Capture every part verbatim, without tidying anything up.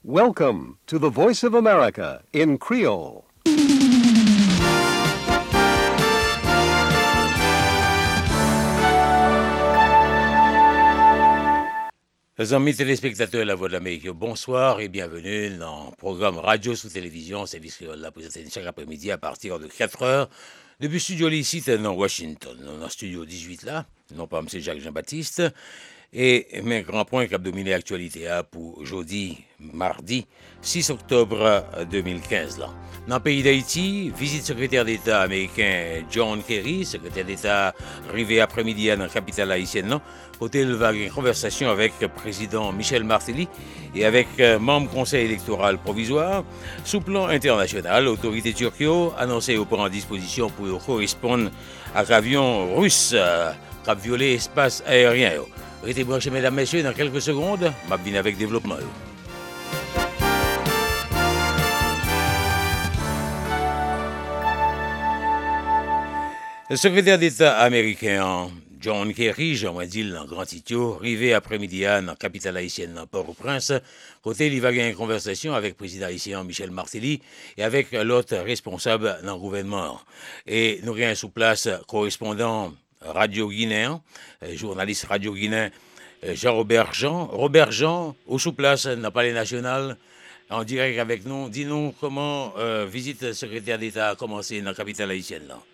Welcome to the Voice of America in Creole. Les amis téléspectateurs de La Voix de l'Amérique, bonsoir et bienvenue dans le programme Radio sous télévision, service créole la présentation chaque après-midi à partir de quatre heures. Depuis le studio ici, dans Washington, dans le studio dix-huit là, non pas M. Jacques Jean-Baptiste, et mes grands points qui ont dominé l'actualité pour jeudi, mardi, six octobre deux mille quinze. Là. Dans le pays d'Haïti, visite secrétaire d'État américain John Kerry, secrétaire d'État arrivé après-midi dans la capitale haïtienne, là, côté il va une conversation avec le président Michel Martelly et avec euh, membre conseil électoral provisoire. Sous plan international, l'autorité turque a annoncé au prend disposition pour correspondre à l'avion russe euh, qui a violé l'espace aérien. Restez branchés, mesdames, messieurs, dans quelques secondes, je viens avec développement. Le secrétaire d'État américain John Kerry, j'aimerais dire en grand titre, arrivé après-midi dans la capitale haïtienne, dans Port-au-Prince, côté il va avoir une conversation avec le président haïtien Michel Martelly et avec l'autre responsable dans le gouvernement. Et nous avons sous place correspondant Radio Guinéen, journaliste Radio Guinéen Jean-Robert Jean. Robert Jean, au sous place dans le Palais National, en direct avec nous. Dis-nous comment euh, visite secrétaire d'État a commencé dans la capitale haïtienne là.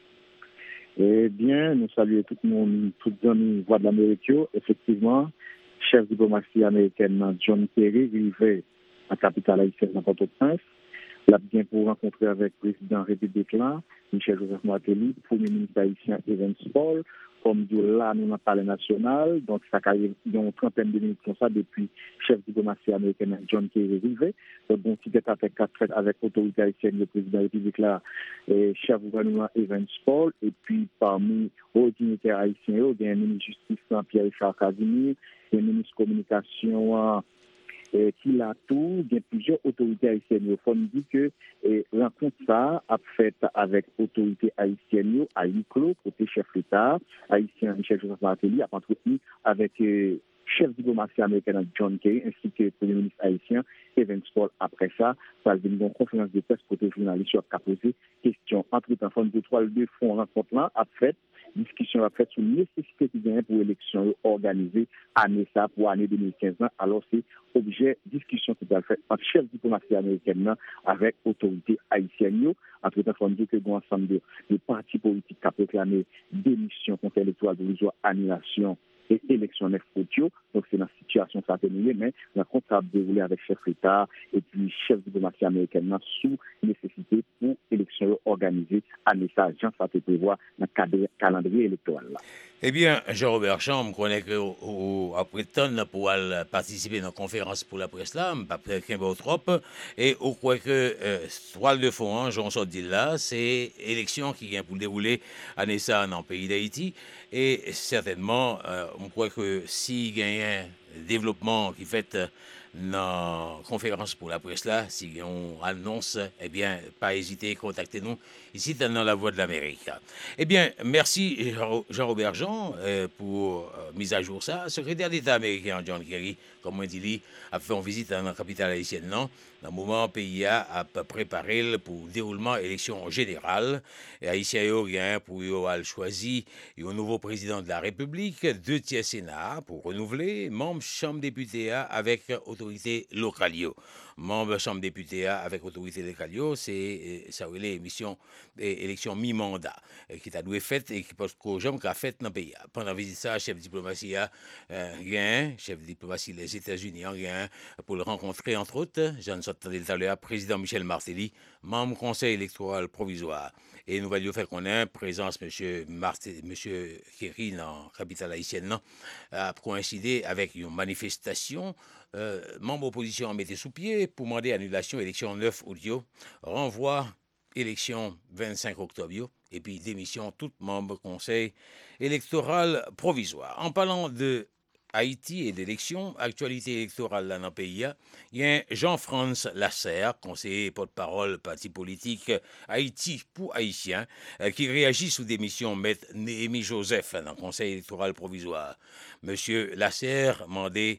Eh bien, nous saluons tout le monde, tout le monde, Voix de l'Amérique. Effectivement, chef diplomatie américaine John Kerry, arrivé à la capitale haïtienne de Port-au-Prince. L'a bien pour rencontrer avec le président République là, Michel Joseph Martelly, premier ministre haïtien Evans Paul, comme de là, nous n'avons pas le national, donc ça a eu une trentaine de minutes comme ça depuis chef diplomatie américaine John Kerry arrivé. Donc, bon, si c'était avec avec l'autorité haïtienne, le président de la République là, et chef gouvernement Evans Paul, et puis parmi les dignitaires haïtiens, il y a un ministre de justice Pierre-Richard Casimir, un ministre de communication Et qui a tout, il y a plusieurs autorités haïtiennes. Il faut me dire que et, rencontre ça a fait avec autorités haïtiennes à Iclo, côté chef d'État, haïtien Michel Joseph Martelly, a entretenu avec euh, chef diplomatie américain John Kerry, ainsi que le premier ministre haïtien Evans Paul. Après ça, ça a une conférence de presse côté journaliste qui a posé question. Entre-temps, fond de trois, deux fonds rencontre là a fait discussion a fait sur la nécessité qui vient pour l'élection organisée année ça pour année deux mille quinze. Alors c'est objet discussion qui a fait entre chef diplomatie américaine avec autorité haïtienne. Entre-temps, il faut dire que un ensemble de, de partis politiques qui ont proclamé démission contre l'électoral de annulation et élection neuf audio. Donc c'est dans cette situation ça a terminé, mais la rencontre a déroulé avec chef d'État et puis chef diplomatie américaine sous nécessité pour élection organisée année ça. Jean ça peut prévoir dans le calendrier électoral là. Eh bien, Jean-Robert Champ, je connais qu'après temps pour participer dans la conférence pour la presse là, pas qu'un peu trop, et on croit que euh, toile de fond, hein, j'en sors de là, c'est élection qui vient pour dérouler à Nessa dans le pays d'Haïti, et certainement, euh, on croit que s'il y a un développement qui fait dans la conférence pour la presse là, si on annonce, eh bien, pas hésiter, contactez-nous ici dans la Voix de l'Amérique. Eh bien, merci Jean-Robert Jean euh, pour euh, mise à jour ça. Secrétaire d'État américain John Kerry, comme on dit, a fait une visite dans la capitale haïtienne, non? Dans le moment, le pays a préparé pour le déroulement élection générale. Et Haïtien a pour choisir un nouveau président de la République, deux tiers Sénat pour renouveler, membre Chambre députés avec autorité locale. Membre Chambre députés avec autorité locale, c'est ça l'émission élection mi-mandat qui a dû fait et qui pense qu'aux gens qui a fait dans le pays. Pendant la visite ça, chef diplomatie a euh, chef diplomatie des États-Unis a pour le rencontrer entre autres, j'en sortais tout à l'heure, président Michel Martelly, membre conseil électoral provisoire. Et nous allons faire qu'on ait présence monsieur Martelly, monsieur Kerry dans la capitale haïtienne a coïncidé avec une manifestation. Euh, membre opposition a mis sous pied pour demander annulation élection neuf audio, renvoi élection vingt-cinq octobre et puis démission tout membre conseil électoral provisoire. En parlant de Haïti et d'élections, actualité électorale dans le pays, il y a Jean-France Lasserre, conseiller porte-parole parti politique Haïti pour Haïtiens, qui réagit sous démission maître Néhémie Joseph dans le conseil électoral provisoire. Monsieur Lasserre demandé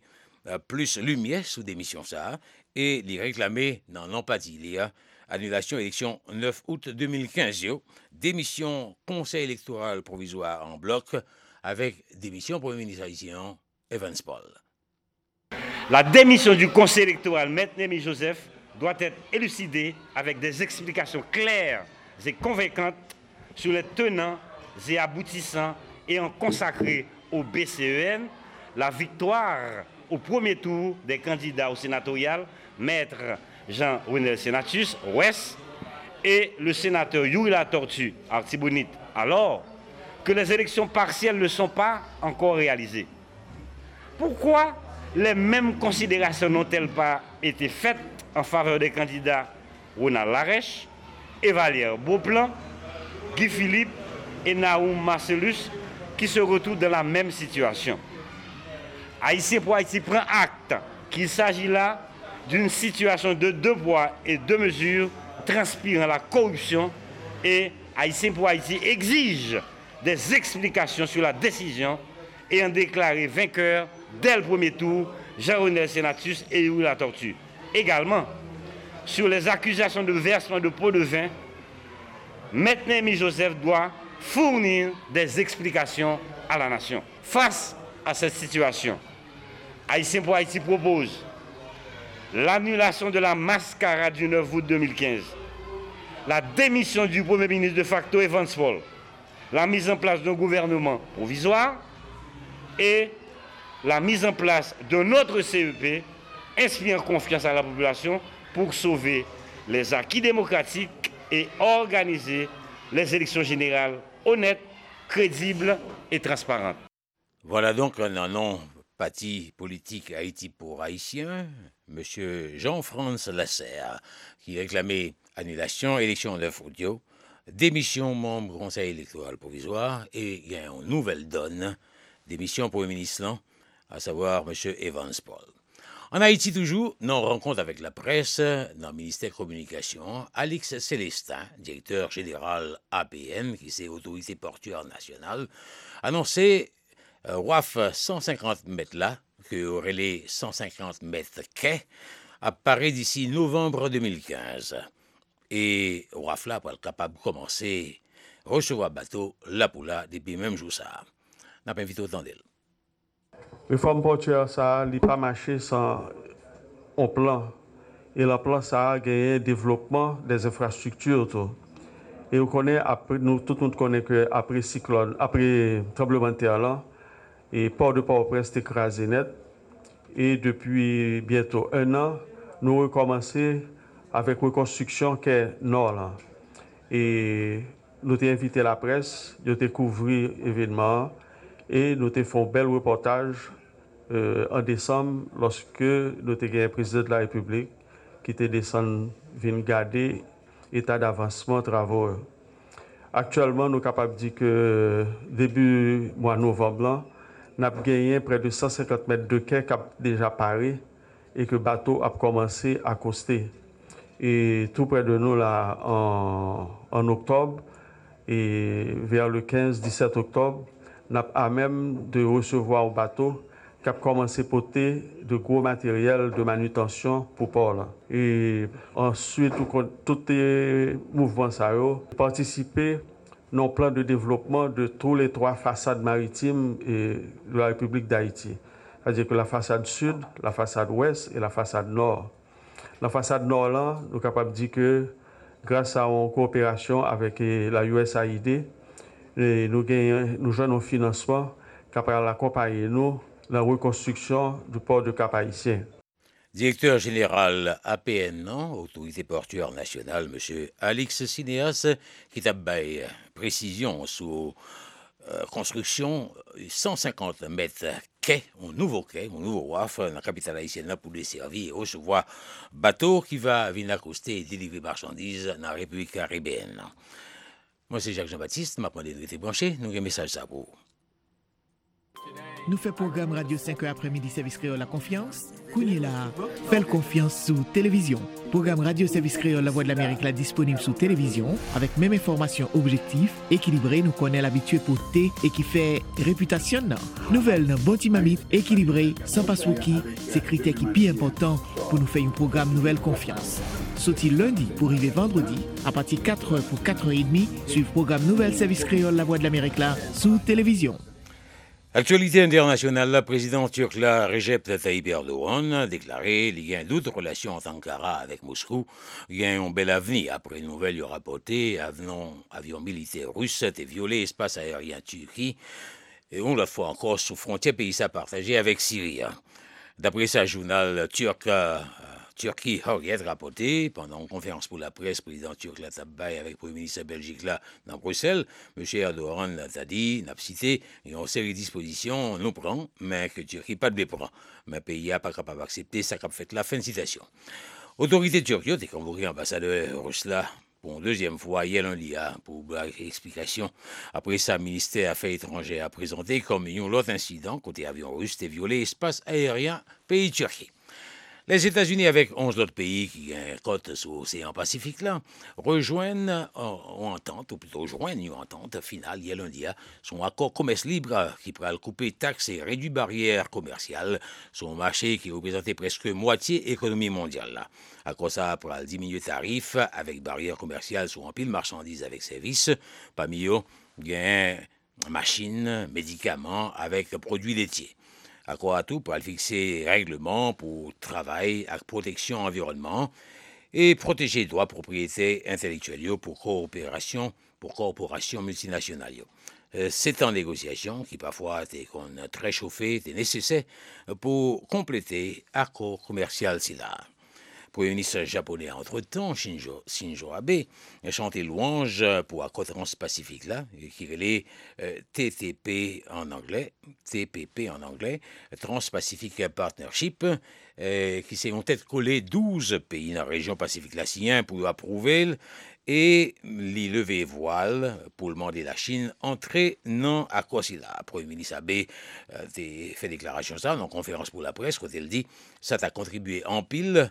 euh, plus lumière sous démission ça et les réclamer dans l'empathie. Il y a annulation élection neuf août deux mille quinze, yo, démission conseil électoral provisoire en bloc avec démission Premier ministre haïtien Evans Paul. La démission du conseil électoral, Maître Némi Joseph, doit être élucidée avec des explications claires et convaincantes sur les tenants et aboutissants ayant consacré au B C E N la victoire au premier tour des candidats au sénatorial, Maître Jean-Renel Senatus, Ouest, et le sénateur Yuri Latortue, Artibonite, alors que les élections partielles ne sont pas encore réalisées. Pourquoi les mêmes considérations n'ont-elles pas été faites en faveur des candidats Ronald Larèche, Evalière Beauplan, Guy Philippe et Naoum Marcellus qui se retrouvent dans la même situation? Haïtien pour Haïti prend acte qu'il s'agit là d'une situation de deux poids et deux mesures transpirant la corruption et Haïtien pour Haïti exige des explications sur la décision ayant déclaré vainqueur dès le premier tour Jean-Renel Senatus et Yuri Latortue. Également, sur les accusations de versement de pots de vin, Maître Némi Joseph doit fournir des explications à la nation. Face à cette situation, Haïtien pour Haïti propose l'annulation de la mascarade du neuf août deux mille quinze, la démission du Premier ministre de facto Evans Paul, la mise en place d'un gouvernement provisoire et la mise en place d'un autre C E P inspirant confiance à la population pour sauver les acquis démocratiques et organiser les élections générales honnêtes, crédibles et transparentes. Voilà donc un nom parti politique Haïti pour Haïtiens, M. Jean-François Lasserre, qui réclamait annulation, élection neuf août, démission membre conseil électoral provisoire et il y a une nouvelle donne, démission Premier ministre, à savoir M. Evans Paul. En Haïti toujours, nous rencontre avec la presse dans le ministère de la Communication, Alix Célestin, directeur général A P N, qui c'est Autorité portuaire nationale, annoncé euh, W A F cent cinquante mètres là, que aurait les cent cinquante mètres quai, apparaît d'ici novembre deux mille quinze. Et W A F là, pour être capable de commencer à recevoir bateau là pour là, depuis même jour ça. N'a pas invité autant d'elle. Réforme portuaire, ça n'a pas marché sans un plan. Et le plan, ça a gagné développement des infrastructures. Tout. Et on connaît, après, nous, tout le monde connaît qu'après cyclone, après tremblement de terre, là, et port de Port-au-Prince est écrasé net. Et depuis bientôt un an, nous recommençons avec la reconstruction qui est nord. Là. Et nous avons invité la presse, nous avons couvert l'événement et nous avons fait un bel reportage euh, en décembre lorsque nous avons eu un président de la République qui était descendu venir garder l'état d'avancement des travaux. Actuellement, nous sommes capables de dire que début mois de novembre, nous avons gagné près de cent cinquante mètres de quai qui a déjà paré et que le bateau a commencé à coster. Et tout près de nous, là, en, en octobre, et vers le quinze dix-sept octobre, nous avons à même de recevoir un bateau qui a commencé à porter de gros matériel de manutention pour port. Et ensuite, tous les mouvements ça a participé dans le plan de développement de tous les trois façades maritimes de la République d'Haïti. C'est-à-dire que la façade sud, la façade ouest et la façade nord. La façade nord, là, nous sommes capables de dire que grâce à une coopération avec la U S A I D, nous, gagnons, nous jouons un financement qui va accompagner nous dans la reconstruction du port de Cap-Haïtien. Directeur général A P N, non, Autorité portuaire nationale, M. Alix Cinéas, qui t'a baillé précision sur euh, construction cent cinquante mètres quai, un nouveau quai, un nouveau W A F dans la capitale haïtienne pour desservir et recevoir bateau qui va venir accoster et délivrer marchandises dans la République caribéenne. Moi, c'est Jacques Jean-Baptiste, m'a demandé de rester branché, nous avons un message à vous. Today. Nous faisons programme Radio cinq heures après-midi service créole La Confiance. Kounye la, fait confiance sous télévision. Programme Radio Service Créole La Voix de l'Amérique là disponible sous télévision avec même information objective, équilibrée, nous connaît l'habitué pour thé et qui fait réputation non. Nouvelle non bon timamite, équilibré, sans passwookie, c'est critère qui plus important pour nous faire un programme Nouvelle Confiance. Sauti lundi pour arriver vendredi, à partir de quatre heures pour quatre heures trente, suivre programme Nouvelle Service Créole La Voix de l'Amérique là sous télévision. Actualité internationale, le président turc là, Recep Tayyip Erdogan a déclaré qu'il y a d'autres relations entre Ankara avec Moscou. Il y a un bel avenir. Après une nouvelle rapportée, avion, avion militaire russe a violé l'espace aérien Turquie. Et on la fois encore sous frontière pays ça partagé avec Syrie. D'après sa journal turc, euh, Turquie Hürriyet rapporté pendant une conférence pour la presse, président turc là Tabaye avec le premier ministre Belgique là dans Bruxelles, M. Erdogan a dit, n'a cité, il y a une série de dispositions, nous prend, mais que Turquie pas de les prend. Mais le pays n'a pas capable d'accepter ça qu'a fait la fin de citation. Autorité turque, t'es convoqué ambassadeur russe là pour une deuxième fois hier lundi pour explication. Après ça, le ministère des Affaires étrangères a présenté comme un autre incident côté avion russe et violé l'espace aérien pays Turquie. Les États-Unis, avec onze autres pays qui ont une côte sur l'océan Pacifique, là, rejoignent en entente, ou plutôt joignent une entente finale hier lundi, son accord commerce libre qui pourra couper taxes et réduire barrières commerciales sur un marché qui représentait presque moitié économie mondiale. Là. À cause ça, pourra diminuer tarifs avec barrières commerciales sur un pile marchandises avec services. Parmi eux, il y a machines, médicaments avec produits laitiers. À quoi à tout pour fixer règlements pour travail avec protection environnement et protéger les droits de propriété intellectuelle pour coopération pour corporations multinationales. C'est en négociation qui parfois est très chauffé, est nécessaire pour compléter l'accord commercial si là. Le Premier ministre japonais, entre-temps, Shinzo, Shinzo Abe, a chanté louange pour l'accord transpacifique là, qui est euh, T T P en anglais, T P P en anglais, Trans-Pacific Partnership, euh, qui s'est en tête collé douze pays dans la région Pacifique latine pour approuver et les lever voile pour demander la Chine entrer dans l'accord si là. Le Premier ministre Abe a euh, fait déclaration ça dans une conférence pour la presse quand il dit ça t'a contribué en pile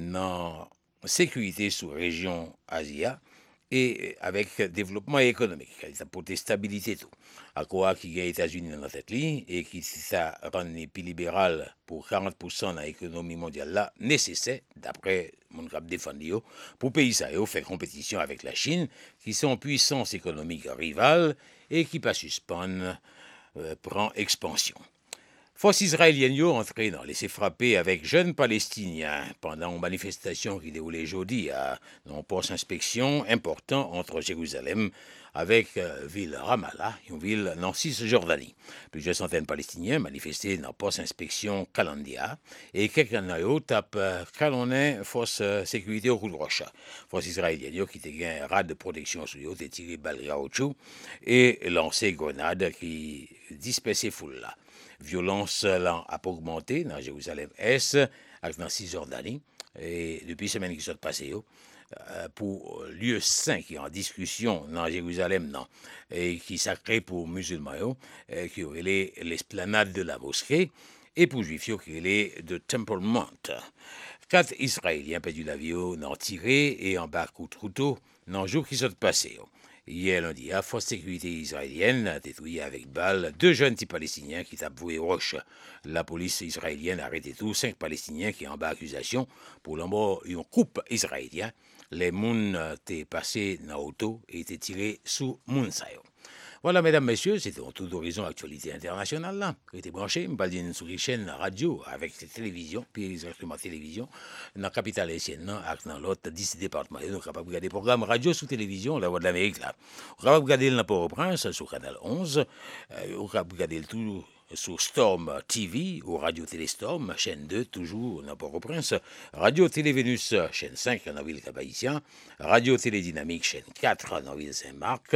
dans la sécurité sous région Asia et avec développement économique. Ça porte stabilité tout. À quoi qu'il y a les États-Unis dans la tête ligne et qui ça rend les pays libéral pour quarante pour cent dans l'économie mondiale là nécessaire d'après mon cap défendu pour pays ça faire compétition avec la Chine qui sont puissance économique rivale et qui pas suspendre euh, prend expansion. Forces israéliennes ont entré dans laissé frapper avec jeunes Palestiniens pendant une manifestation qui déroulait jeudi à un poste d'inspection important entre Jérusalem avec euh, ville Ramallah, une ville dans Cisjordanie. Plusieurs centaines de Palestiniens manifestaient dans le poste d'inspection Kalandia et quelqu'un d'eux tape Kalonin, force euh, sécurité au coup de roche. Forces israéliennes qui étaient un rad de protection sur eux, étaient tiré balles Gaouchou et lancé grenades qui dispersaient foule là. Violence là, a augmenté dans Jérusalem-Est, dans Cisjordanie, et depuis la semaine qui s'est passée, euh, pour lieu saint qui est en discussion dans Jérusalem, non, et qui sacré pour musulmans, euh, qui est l'esplanade de la mosquée, et pour juifs qui est de Temple Mount. Quatre Israéliens perdu la vie, n'ont tiré et en bas coup de couteau dans le jour qui s'est passé. Hier lundi, la force de sécurité israélienne a détruit avec balles deux jeunes petits Palestiniens qui tapent voué roche. La police israélienne a arrêté tous cinq Palestiniens qui ont en bas accusation pour l'embord une coupe israélien. Les mouns étaient passés dans l'auto et étaient tirés sous Mounsayo. Voilà, mesdames, messieurs, c'était un tour d'horizon actualité internationale. Là. Restez branchés, je parle d'une chaîne radio avec la télévision, puis les instruments de télévision, dans la capitale haïtienne, dans l'autre dix départements. Nous sommes capables de regarder des programmes radio sous télévision, la Voix de l'Amérique. Là. Nous sommes capables de regarder le Port-au-Prince sur Canal onze, nous sommes capables de regarder le tout sur Storm T V, ou Radio Téléstorm, chaîne deux, toujours dans Port-au-Prince, Radio Télé-Vénus, chaîne cinq, dans la ville Cap-Haïtien, Radio Télé-Dynamique, chaîne quatre, dans la ville Saint-Marc,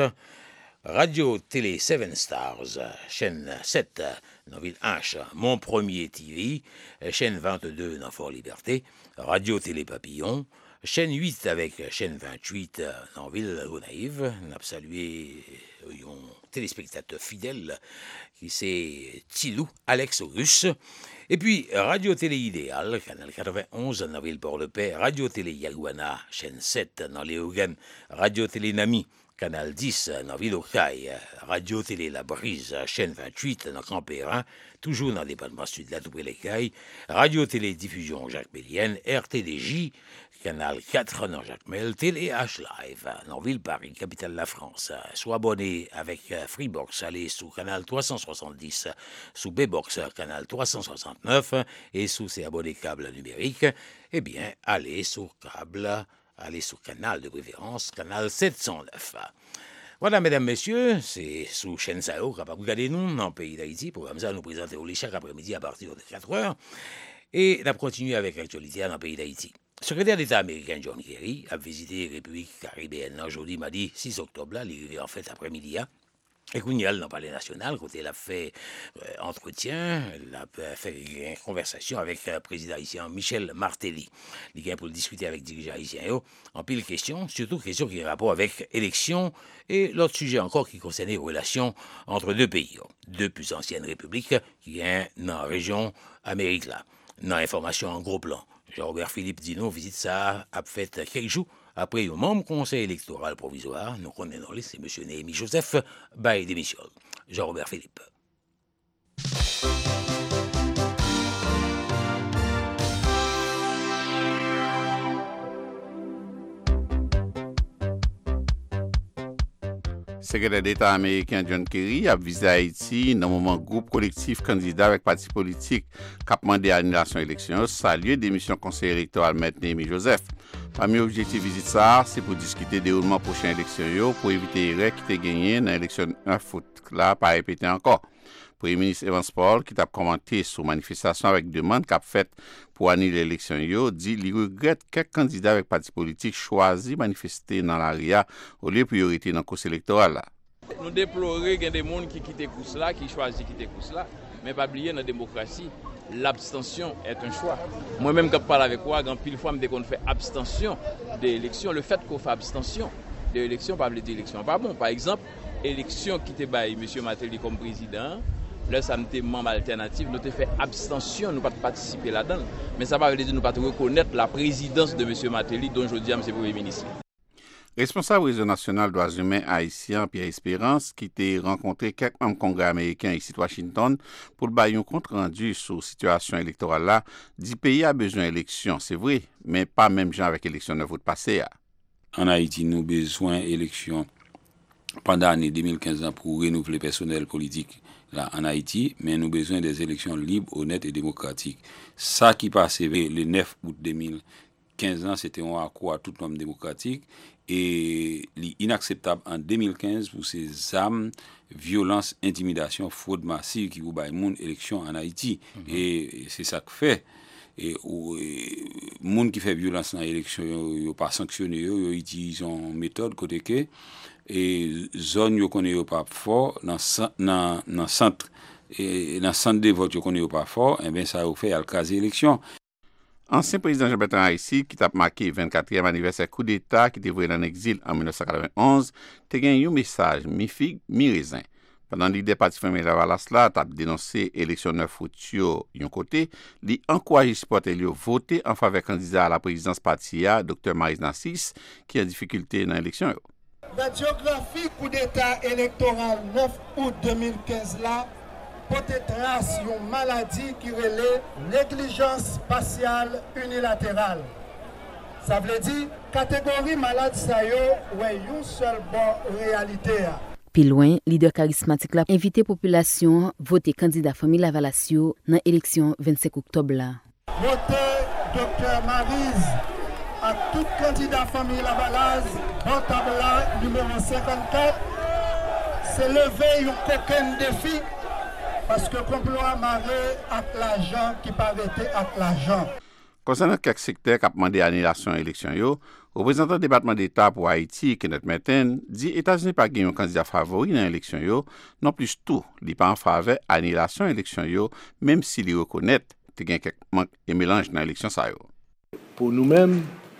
Radio Télé Seven Stars, chaîne sept, dans Ville H, Mon Premier T V, chaîne vingt-deux, dans Fort Liberté, Radio Télé Papillon, chaîne huit avec chaîne vingt-huit dans ville Gonaïve. Nous avons salué un téléspectateur fidèle qui c'est Tilou Alex Russe. Et puis Radio-Télé Idéal, canal quatre-vingt-onze dans ville Port-le-Paix, Radio-Télé Yalouana, chaîne sept dans Léogane, Radio-Télé Nami, canal dix dans ville Okaï, Radio-Télé La Brise, chaîne vingt-huit dans Campérin, toujours dans le département sud de la Toupré-les-Cailles, Radio-Télé Diffusion Jacques Mélienne, R T D J, canal quatre dans Jacmel, Télé H Live, dans Ville Paris, capitale de la France. Sois abonné avec Freebox, allez sous canal trois cent soixante-dix, sous B-Box, canal trois cent soixante-neuf, et sous ses abonnés câbles numériques, eh bien, allez sur câble, allez sur canal de préférence, canal sept cent neuf. Voilà, mesdames, messieurs, c'est sous chaîne Sao, capable de regarder nous dans le pays d'Haïti. Programme ça, nous présentons chaque après-midi à partir de quatre heures. Et on continue avec l'actualité dans le pays d'Haïti. Le secrétaire d'État américain John Kerry a visité la République caribéenne aujourd'hui, mardi six octobre, là, il est arrivé en fait après-midi. Et qu'on y a dans le palais national, quand il a fait euh, entretien, il a fait une conversation avec le président haïtien Michel Martelly. Il a pour discuter avec les dirigeants haïtiens en pile questions, surtout questions qui ont rapport avec l'élection et l'autre sujet encore qui concerne les relations entre deux pays, deux plus anciennes républiques qui sont dans la région Amérique là. Dans l'information en gros plan, Jean-Robert Philippe Dino visite ça a fait quelques jours après un membre conseil électoral provisoire, nous connaissons c'est M. Néhémie Joseph, bail démission. Jean-Robert Philippe. Secrétaire d'État américain John Kerry a visité Haïti dans le moment groupe collectif candidat avec parti politique qui a demandé annulation élection, salué démission conseil électoral M. Néhémie Joseph. Parmi les objectifs de visite, c'est pour discuter du déroulement prochaine élection pour éviter les erreurs qui étaient gagnées dans l'élection neuf août, là, pas répéter encore. Premier ministre Evans Paul, qui a commenté sur manifestation avec demande qu'a faite pour annuler l'élection, dit qu'il regrette quelques candidats avec parti politique choisis de manifester dans l'area au lieu de priorité dans le cours électoral. Nous déplorons qu'il y a des gens qui quittent le cours là, qui choisissent de quitter le cours là, mais pas oublier dans la démocratie, l'abstention est un choix. Moi-même, quand je parle avec toi, quand pile fois, je me dis qu'on fait abstention de l'élection, le fait qu'on fait abstention de l'élection, pas de l'élection. Pas bon. Par exemple, élection qui était by M. Martelly comme président. Là, ça nous était membre alternatif, nous avons fait abstention, nous pas participer là-dedans. Mais ça ne veut pas dire nous pas reconnaître la présidence de M. Martelly, dont je dis à M. le Premier ministre. Responsable réseau national droits humains haïtien Pierre Espérance, qui a rencontré quelques membres congrès américains ici à Washington pour le bailler un compte rendu sur la situation électorale là, dit pays a besoin d'élections, c'est vrai, mais pas même genre avec l'élection de vote passé. En Haïti, nous avons besoin d'élections pendant l'année deux mille quinze pour renouveler le personnel politique là en Haïti, mais nous avons besoin des élections libres, honnêtes et démocratiques. Ça qui passait le neuf août deux mille quinze, c'était un accord à tout homme démocratique et inacceptable en deux mille quinze pour ces armes, violence, intimidation, fraude massive qui vous baillent monde élection en Haïti. Mm-hmm. Et c'est ça que fait. Et les gens qui fait violence dans l'élection, ils ne pas sanctionné, ils utilisent une méthode côté que et zone yo connaît pas fort dans dans dans centre et dans centre de vote yo connaît pas fort et bien ça a fait al caser élection. Ancien président Jean-Bertrand Aristide qui t'a marqué vingt-quatrième anniversaire coup d'état qui était voyé en exil en dix-neuf cent quatre-vingt-onze, te gagné un message mi figue mi raisin. Pendant que le parti Famille Lavalas là t'a dénoncé élection neuf août yo yon côté, li encouragé supporter yo voter en faveur candidat à la présidence parti a Dr Marie Nassis qui a difficulté dans l'élection yo. Radiographie coup d'état électoral neuf août deux mille quinze là porte trace une maladie qui relève négligence spatiale unilatérale. Ça veut dire catégorie malade ça yo ouais une seule bonne réalité. Plus loin, leader charismatique la invité population voter candidat Famille Lavalasio dans élection vingt-cinq octobre là. Votez Dr Maryse à tout candidat Famille Lavalas, bon tableau numéro cinquante-quatre, c'est lever un coquin défi parce que complot amarré avec l'argent qui pas arrêté avec l'argent. Concernant quelques secteurs qui ont demandé annulation de l'élection, le représentant du département d'État pour Haïti, Kenneth Merten, dit que les États-Unis pas gagné un candidat favori dans l'élection, non plus tout, il n'est pas en faveur de l'annulation de l'élection, même s'il reconnaît qu'il y a quelques manques et mélanges dans l'élection. Pour nous-mêmes,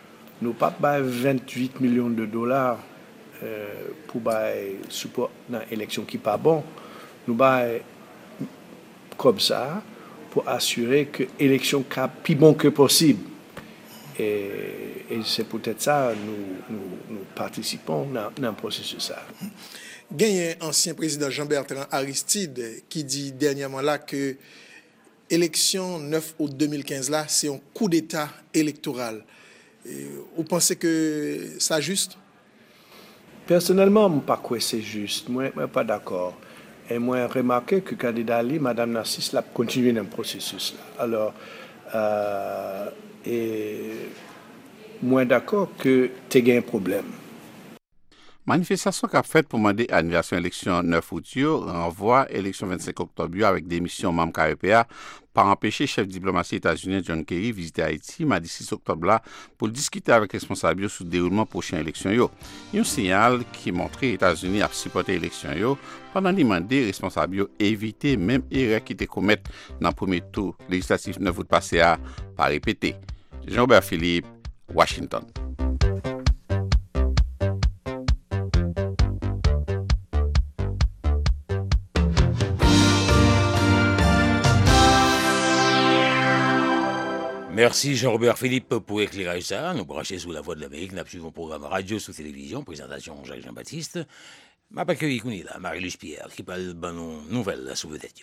nous pas vingt-huit millions de dollars euh, pour bailler support dans l'élection qui pas bon. Nous bailler comme ça pour assurer que l'élection soit plus bon que possible. Et, et c'est peut-être ça nous, nous, nous participons dans, dans le processus. Il y a un ancien président Jean-Bertrand Aristide qui dit dernièrement là que l'élection neuf août deux mille quinze là, c'est un coup d'État électoral. Et vous pensez que c'est juste? Personnellement, je ne sais pas que c'est juste. Moi, je ne suis pas d'accord. Et moi, j'ai remarqué que le candidat Ali, Mme Narcisse, a continué dans le processus. Là. Alors, euh, et moi, d'accord que tu as un problème. Manifestation qu'a faite pour demander annulation élection neuf août renvoie élection vingt-cinq octobre avec démission membre K E P A par empêcher chef diplomatie états-unien John Kerry visiter Haïti mardi six octobre là pour discuter avec responsables sur le déroulement prochaine élection yo. Un signal qui montrait les États-Unis à supporter l'élection yo pendant demander responsables éviter même erreur qui étaient commettre dans le premier tour législatif neuf août passé à pas répéter. Jean-Robert Philippe, Washington. Merci Jean-Robert Philippe pour éclairer ça. Nous brancher sous la voix de l'Amérique. Nous suivons un programme radio sous télévision. Présentation Jacques Jean-Baptiste. Ma pas que là, Marie-Luce Pierre, qui parle de nos nouvelles sous vedette.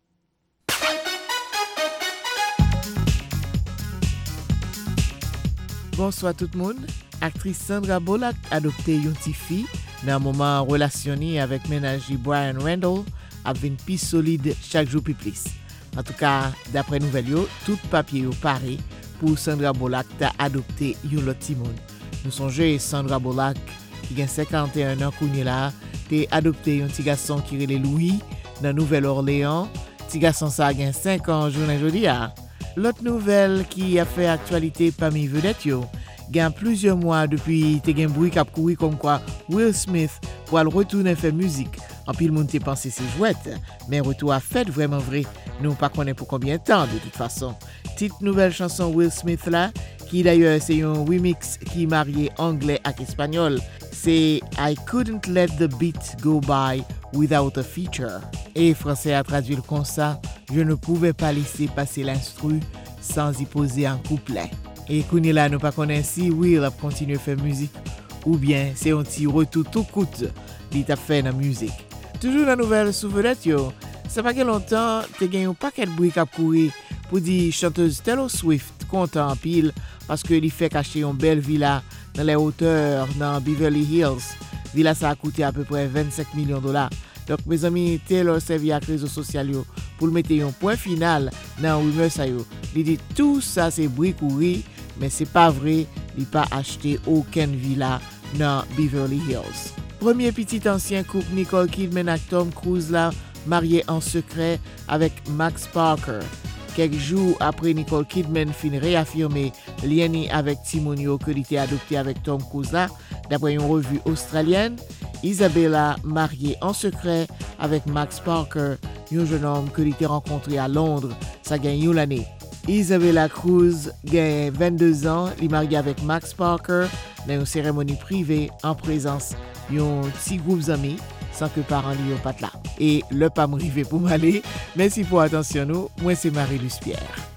Bonsoir tout le monde. Actrice Sandra Bullock a adopté une petite fille dans un moment relationné avec ménager Brian Randall avec une piste solide chaque jour plus plus. En tout cas, d'après nouvelles, tout papier est paré pour Sandra Bullock d'a adopté un autre petit monde. Nous songeons Sandra Bullock qui a cinquante et un ans qu'on là, a adopté un petit garçon qui est Louis dans Nouvelle-Orléans. Petit garçon ça a cinq ans journée aujourd'hui. L'autre nouvelle qui a fait actualité parmi vedettes yo, gain plusieurs mois depuis te gen bruit k'ap kouri comme quoi Will Smith pour aller retourner faire musique. En pile monde te pensé c'est jouette, mais retour a fait vraiment vrai. Nous pas connaît pour combien de temps de toute façon. Petite nouvelle chanson Will Smith là, qui d'ailleurs c'est un remix qui marié anglais avec espagnol. C'est I couldn't let the beat go by without a feature. Et français a traduit le comme ça, je ne pouvais pas laisser passer l'instru sans y poser un couplet. Et Kouni là nous pas connaît si Will a continué à faire musique ou bien c'est un petit retour tout coûte il t'a fait dans musique. Toujours la nouvelle sous vedette yo. Ça pas que longtemps, te gagné un paquet de bruit k'ap kouri pour dire chanteuse Taylor Swift content en pile parce que il fait cacher une belle villa dans les hauteurs dans Beverly Hills. Villa ça a coûté à peu près vingt-cinq millions de dollars. Donc mes amis, Taylor servi à réseaux sociaux pour mettre un point final dans rumeur ça yo. Il dit tout ça c'est bruit kouri mais c'est pas vrai, il pas acheté aucune villa dans Beverly Hills. Premier petit ancien couple Nicole Kidman et Tom Cruise là marié en secret avec Max Parker. Quelques jours après Nicole Kidman fin réaffirmé lien avec Timonio que il était adopté avec Tom Cruise là, d'après une revue australienne, Isabella mariée en secret avec Max Parker, un jeune homme que il était rencontré à Londres, ça gagne l'année. Isabella Cruz gagne vingt-deux ans, il est marié avec Max Parker dans une cérémonie privée en présence d'un petit groupe d'amis sans que parents lui pas là. Et le pas m'rivé pour m'aller. Merci pour attention nous. Moi c'est Marie-Luce Pierre.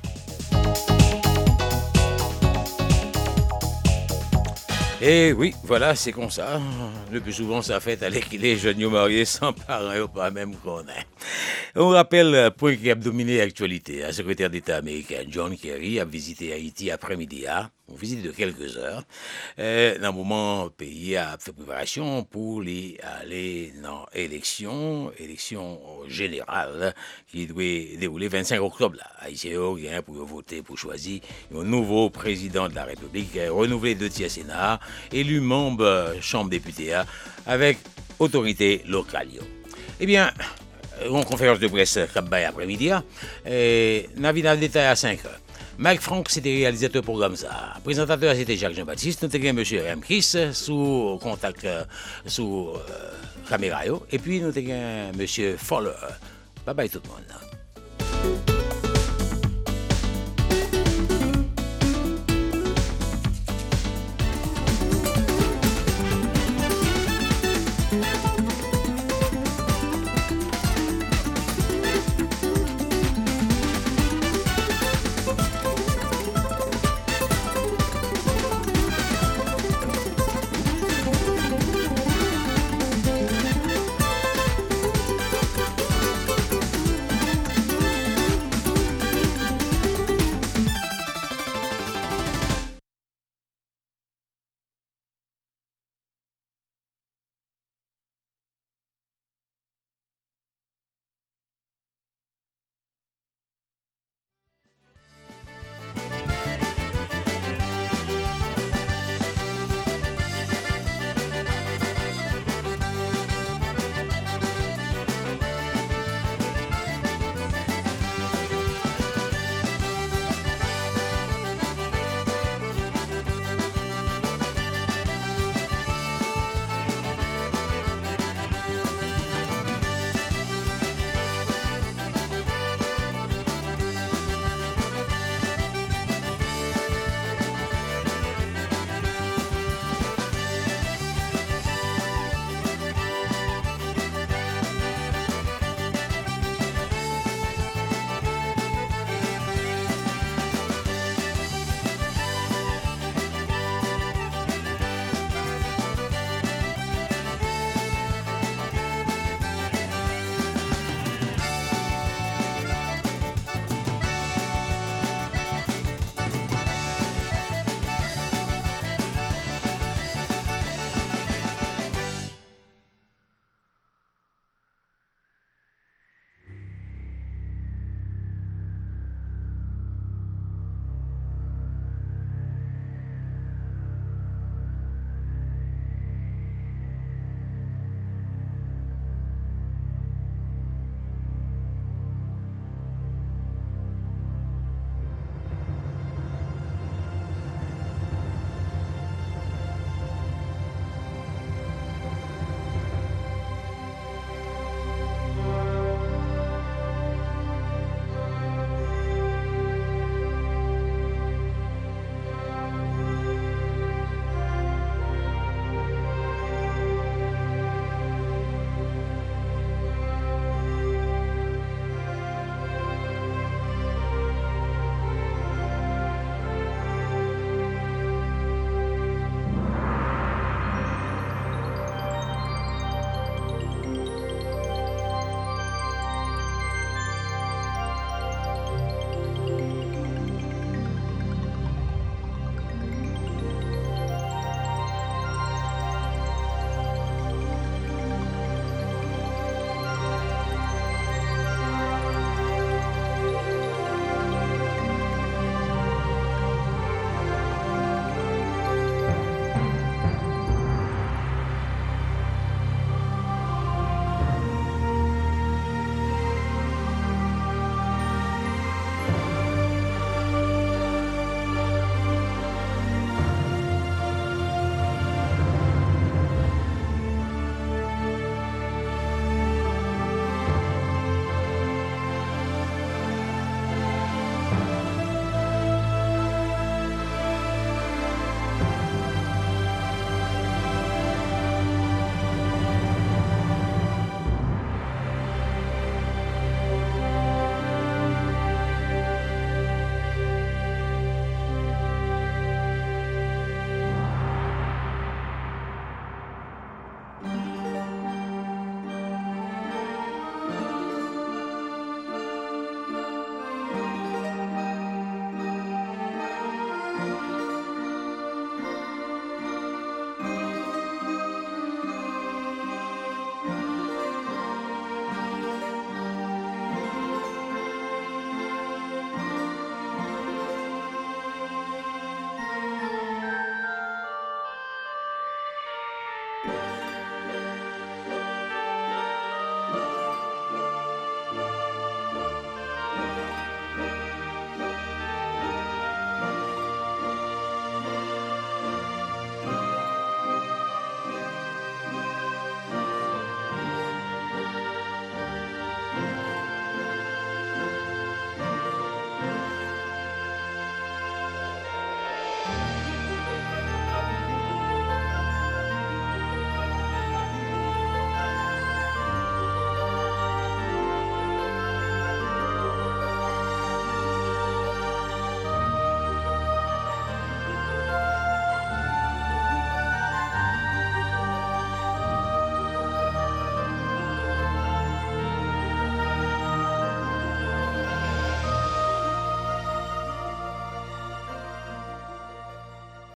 Et oui, voilà, c'est comme ça. Le plus souvent, ça fait aller qu'il est jeune marié sans parents, ou pas même qu'on est. On rappelle, point qui a dominé l'actualité, le secrétaire d'État américain John Kerry a visité Haïti après-midi, une visite de quelques heures. Euh, dans le moment, le pays a fait préparation pour les aller dans l'élection, élection générale qui doit dérouler vingt-cinq octobre. Haïtien a pour voter, pour choisir un nouveau président de la République, renouvelé deux tiers Sénat, élu membre Chambre des députés avec autorité locale. Eh bien, une conférence de presse après-midi, et Navidad détail à cinq heures. Mike Frank, c'était réalisateur du programme ça. Présentateur, c'était Jacques Jean-Baptiste. Nous avons M. M. Chris sous contact, sous euh, caméra. Et puis nous avons M. Fowler. Bye bye tout le monde.